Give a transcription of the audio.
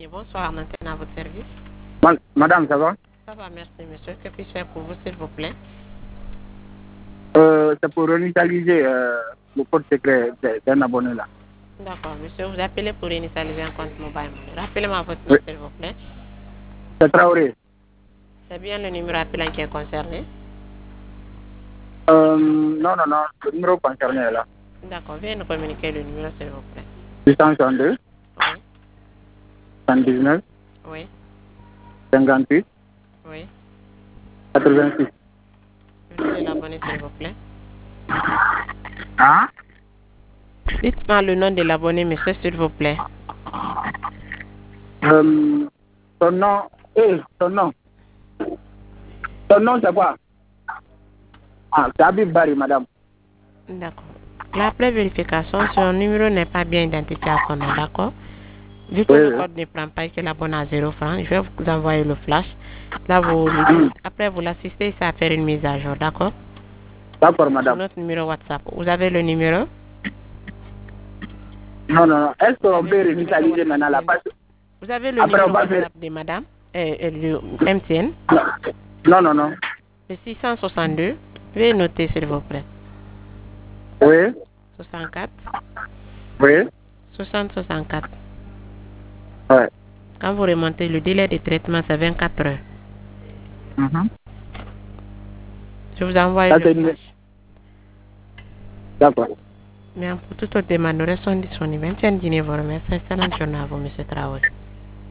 Et bonsoir, Nanten à votre service. Madame, ça va? Ça va, merci monsieur. Que puis-je faire pour vous, s'il vous plaît? C'est pour initialiser le code secret d'un abonné là. D'accord, monsieur, vous appelez pour initialiser un compte mobile money. Rappelez-moi votre nom, Oui, s'il vous plaît. c'est Traoré. C'est bien le numéro appelant qui est concerné. Non, le numéro concerné est là. D'accord, veuillez nous communiquer le numéro, s'il vous plaît. 662, Oui, 119, oui, 58, oui. 86. Le nom de l'abonné, s'il vous plaît. Hein? Dites-moi le nom de l'abonné, monsieur, s'il vous plaît. Ton nom, ton nom. Ton nom, c'est quoi? Ah, c'est Habib Bari, madame. D'accord. L'appel vérification, son numéro n'est pas bien identifié à son nom, d'accord? Vu que Oui, le oui. code ne prend pas et que l'abonné a 0 francs, je vais vous envoyer le flash. Là, après, vous l'assistez ici à faire une mise à jour, d'accord? D'accord, Sur madame. notre numéro WhatsApp. Vous avez le numéro? Non. Est-ce Vous qu'on avez peut le numéro réinitialiser WhatsApp maintenant la de... page? Vous avez le Après, on numéro va faire. WhatsApp de madame le MTN, Non. le 662. Veuillez noter, s'il vous plaît. Oui, 64 oui, 60 64. ouais. Quand vous remontez, le délai de traitement, c'est 24 heures. Mhm. Je vous envoie Ça, le c'est une... flash. D'accord. Mais pour toute autre demande, nous restons disponibles. MTN Guinée vous remercie. Excellente journée à vous, M. Traoré.